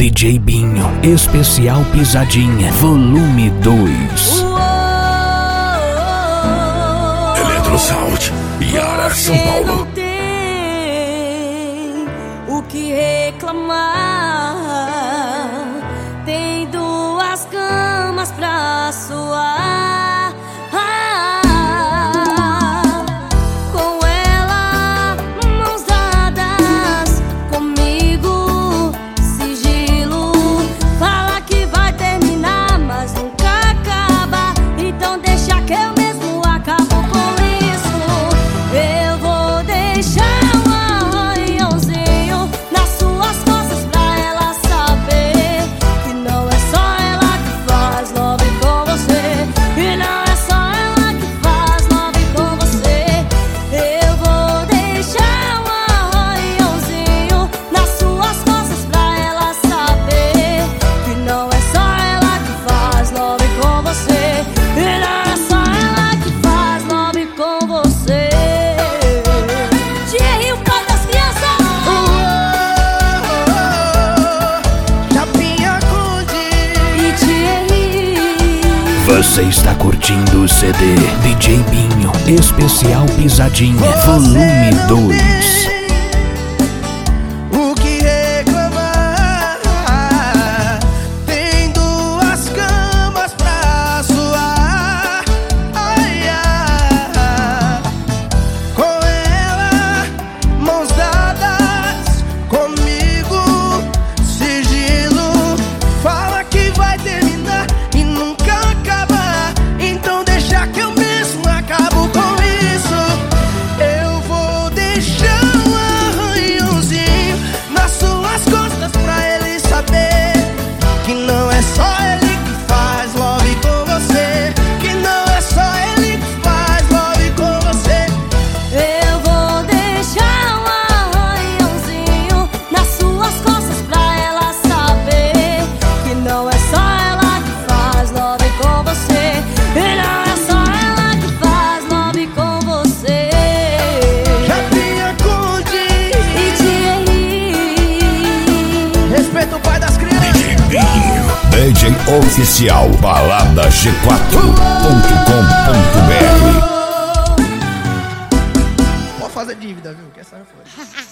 DJ Binho, especial Pisadinha, volume 2. Eletrosound, Iara, São Paulo. Não tem o que reclamar. Tem duas camas pra suar. Com ela, mãos dadas, comigo, sigilo. Fala que vai terminar, mas nunca acaba. Então deixa que eu mesmo acabo com isso. Eu vou deixar um arranhãozinho nas suas costas pra ela saber que não é só ela que faz love com você. E não é só ela que faz love com você. Eu vou deixar um arranhãozinho nas suas costas pra ela saber que não é só ela que faz love com você. E não é só ela que faz love com você. Thierry, o pai das crianças. Japinha Conde E Thierry. Você está curtindo o CD DJ Binho, especial Pisadinha, volume 2. o que reclamar. Tem duas camas pra suar. Ai, ai. Com ela, mãos dadas, comigo, sigilo. Fala que vai terminar e nunca acabar. Então deixa que eu mesmo acabo com isso. Eu vou deixar um arranhãozinho nas suas costas pra ele saber que não é só ele que faz love com você. Que não é só ele que faz love com você. Eu vou deixar um arranhãozinho nas suas costas pra ela saber que não é só ela que faz love com você. E não é só ela que faz love com você. Japinha Conde, E Thierry. respeita o pai das crianças. DJ Oficial, baladag4.com.br. Pode fazer dívida, viu? Que essa foi.